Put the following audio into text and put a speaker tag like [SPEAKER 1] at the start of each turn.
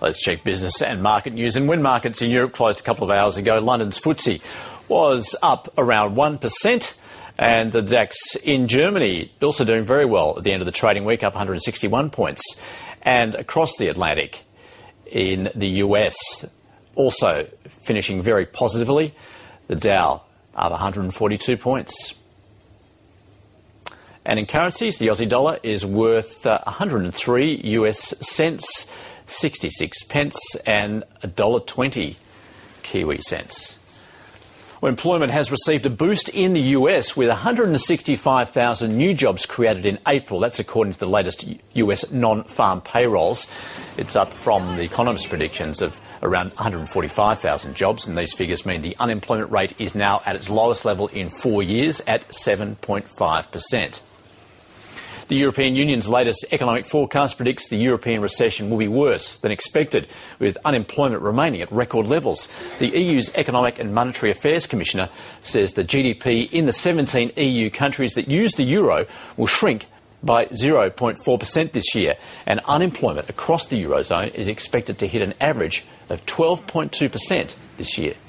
[SPEAKER 1] Let's check business and market news. And when markets in Europe closed a couple of hours ago, London's FTSE was up around 1%. And the DAX in Germany also doing very well at the end of the trading week, up 161 points. And across the Atlantic in the US, also finishing very positively, the Dow up 142 points. And in currencies, the Aussie dollar is worth 103 US cents, 66 pence, and $1.20 Kiwi cents. Well, employment has received a boost in the US with 165,000 new jobs created in April. That's according to the latest US non-farm payrolls. It's up from the economist's predictions of around 145,000 jobs, and these figures mean the unemployment rate is now at its lowest level in 4 years at 7.5%. The European Union's latest economic forecast predicts the European recession will be worse than expected, with unemployment remaining at record levels. The EU's Economic and Monetary Affairs Commissioner says the GDP in the 17 EU countries that use the euro will shrink by 0.4% this year, and unemployment across the eurozone is expected to hit an average of 12.2% this year.